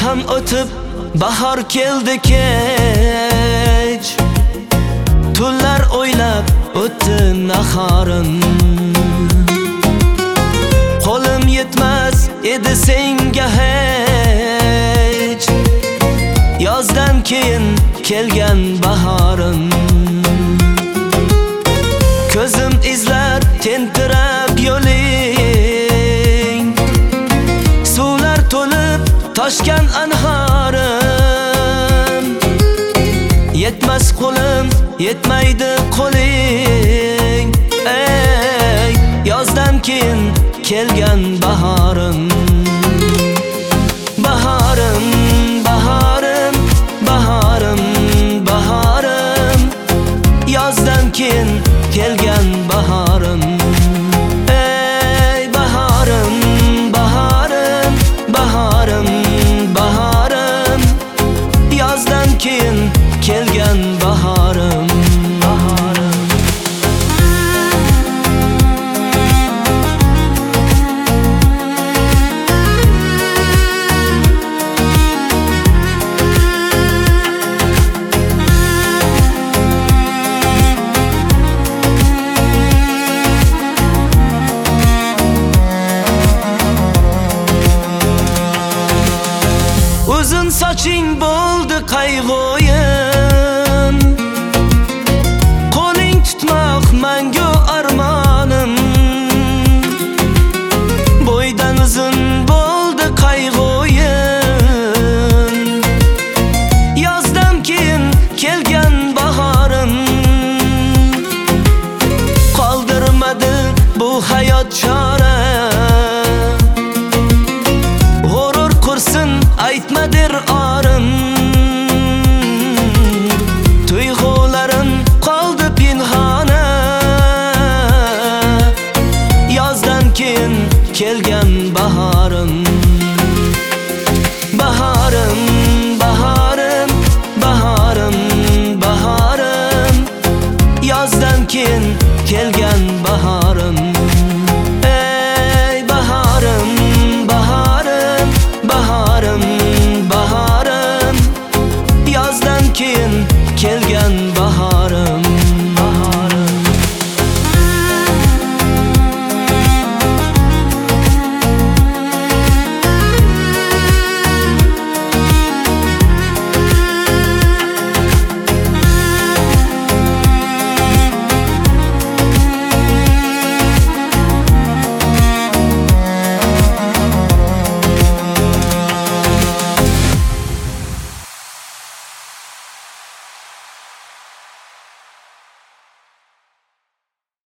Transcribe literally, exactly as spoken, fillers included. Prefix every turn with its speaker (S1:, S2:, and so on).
S1: ham o'tib bahor keldi kech, tunlar o'ylab o'tdi nahorim. Qo'lim yetmas edi senga hech, yozdan keyin kelgan bahorim. Ko'zim izlar tentirab yo'ling, suvlar to'lib toshgan anhorim. Yetmas qo'lim, yetmaydi qo'ling, ey yozdan keyin kelgan bahorim. Bahorim, bahorim, bahorim, bahorim, yozdan keyin kelgan bahorim. Ey bahorim, bahorim, bahorim, bahorim, yozdan keyin kelgan bahorim. Bahorim. Uzun soching bo'ldi qayg'oyim, qo'ling tutmoq mangu armonim. Bo'ydan uzun bo'ldi qayg'oyim, yozdan keyin kelgan bahorim. Qoldirmadi bu hayot chora, g'urur qursin aytmadir orim. Tuyg'ularim qoldi pinhona, yozdan keyin kelgan bahorim. Bahorim, bahorim, bahorim, bahorim, yozdan keyin kelgan bahorim.